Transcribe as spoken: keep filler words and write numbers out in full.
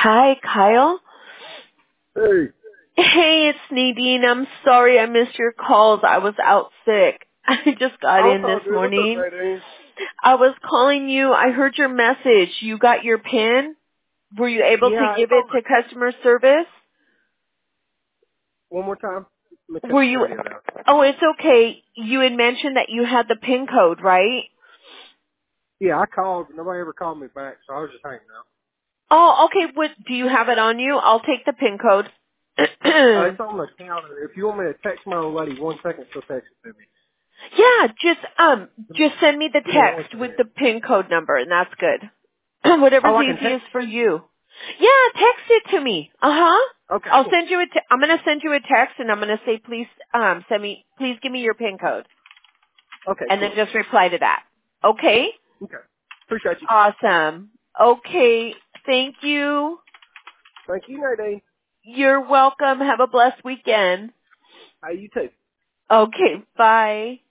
Hi, Kyle. Hey. Hey, it's Nadine. I'm sorry I missed your calls. I was out sick. I just got Oh, in it's all this good. It's morning. okay, Dean. I was calling you. I heard your message. You got your PIN? Were you able to Yeah, give it's it on the... to customer service? One more time. Let me cut Were the you? radio down. Oh, it's okay. You had mentioned that you had the PIN code, right? Yeah, I called. Nobody ever called me back, so I was just hanging out. Oh, okay. What, do you have it on you? I'll take the PIN code. Uh, it's on the counter. If you want me to text my old lady one second, she'll text it to me. Yeah, just um, just send me the Give me one text with second. the PIN code number, and that's good. Whatever's Oh, I can easiest text for it? you. Yeah, text it to me. Uh huh. Okay, I'll cool. send you a. Te- I'm gonna send you a text, and I'm gonna say, please, um, send me, please give me your PIN code, Okay, and then cool. just reply to that. Okay. Okay. Appreciate you. Awesome. Okay. Thank you. Thank you, Nadine. You're welcome. Have a blessed weekend. Hey, you too. Okay. Bye.